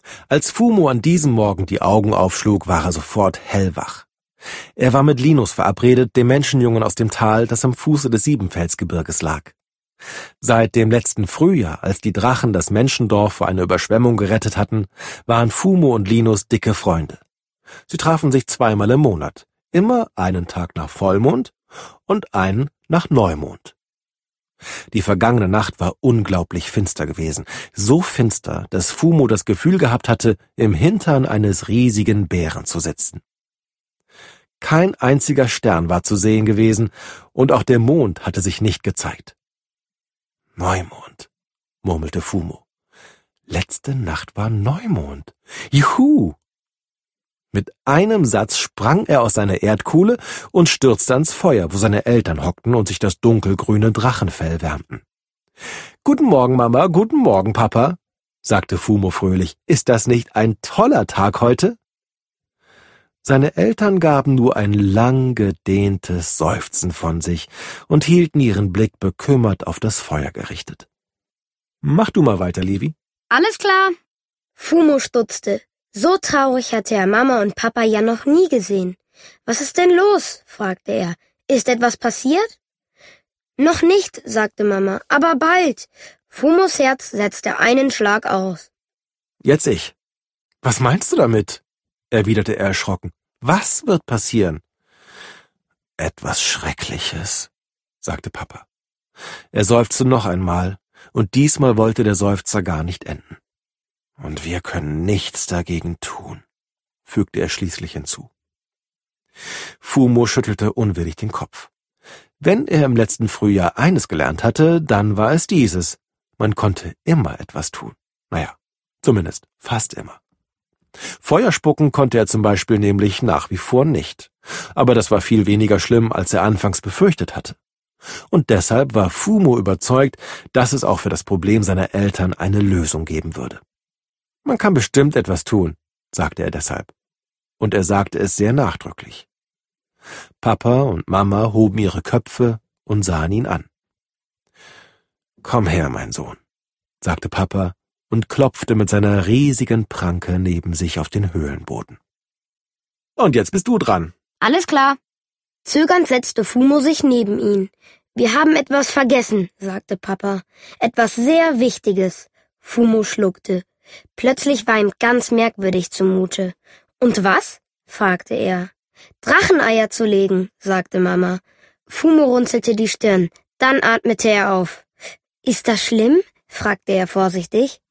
Als Fumo an diesem Morgen die Augen aufschlug, war er sofort hellwach. Er war mit Linus verabredet, dem Menschenjungen aus dem Tal, das am Fuße des Siebenfelsgebirges lag. Seit dem letzten Frühjahr, als die Drachen das Menschendorf vor einer Überschwemmung gerettet hatten, waren Fumo und Linus dicke Freunde. Sie trafen sich 2-mal im Monat, immer einen Tag nach Vollmond und einen nach Neumond. Die vergangene Nacht war unglaublich finster gewesen, so finster, dass Fumo das Gefühl gehabt hatte, im Hintern eines riesigen Bären zu sitzen. Kein einziger Stern war zu sehen gewesen, und auch der Mond hatte sich nicht gezeigt. »Neumond«, murmelte Fumo. »Letzte Nacht war Neumond. Juhu!« Mit einem Satz sprang er aus seiner Erdkuhle und stürzte ans Feuer, wo seine Eltern hockten und sich das dunkelgrüne Drachenfell wärmten. »Guten Morgen, Mama, guten Morgen, Papa«, sagte Fumo fröhlich. »Ist das nicht ein toller Tag heute?« Seine Eltern gaben nur ein lang gedehntes Seufzen von sich und hielten ihren Blick bekümmert auf das Feuer gerichtet. »Mach du mal weiter, Levi.« »Alles klar.« Fumo stutzte. So traurig hatte er Mama und Papa ja noch nie gesehen. »Was ist denn los?« fragte er. »Ist etwas passiert?« »Noch nicht«, sagte Mama, »aber bald.« Fumos Herz setzte einen Schlag aus. »Jetzt ich. Was meinst du damit?«, erwiderte er erschrocken. »Was wird passieren?« »Etwas Schreckliches«, sagte Papa. Er seufzte noch einmal, und diesmal wollte der Seufzer gar nicht enden. »Und wir können nichts dagegen tun«, fügte er schließlich hinzu. Fumo schüttelte unwillig den Kopf. Wenn er im letzten Frühjahr eines gelernt hatte, dann war es dieses: Man konnte immer etwas tun. Naja, zumindest fast immer. Feuer spucken konnte er zum Beispiel nämlich nach wie vor nicht. Aber das war viel weniger schlimm, als er anfangs befürchtet hatte. Und deshalb war Fumo überzeugt, dass es auch für das Problem seiner Eltern eine Lösung geben würde. »Man kann bestimmt etwas tun«, sagte er deshalb. Und er sagte es sehr nachdrücklich. Papa und Mama hoben ihre Köpfe und sahen ihn an. »Komm her, mein Sohn«, sagte Papa und klopfte mit seiner riesigen Pranke neben sich auf den Höhlenboden. »Und jetzt bist du dran.« »Alles klar.« Zögernd setzte Fumo sich neben ihn. »Wir haben etwas vergessen«, sagte Papa. »Etwas sehr Wichtiges.« Fumo schluckte. Plötzlich war ihm ganz merkwürdig zumute. »Und was?« fragte er. »Dracheneier zu legen«, sagte Mama. Fumo runzelte die Stirn. Dann atmete er auf. »Ist das schlimm?« fragte er vorsichtig.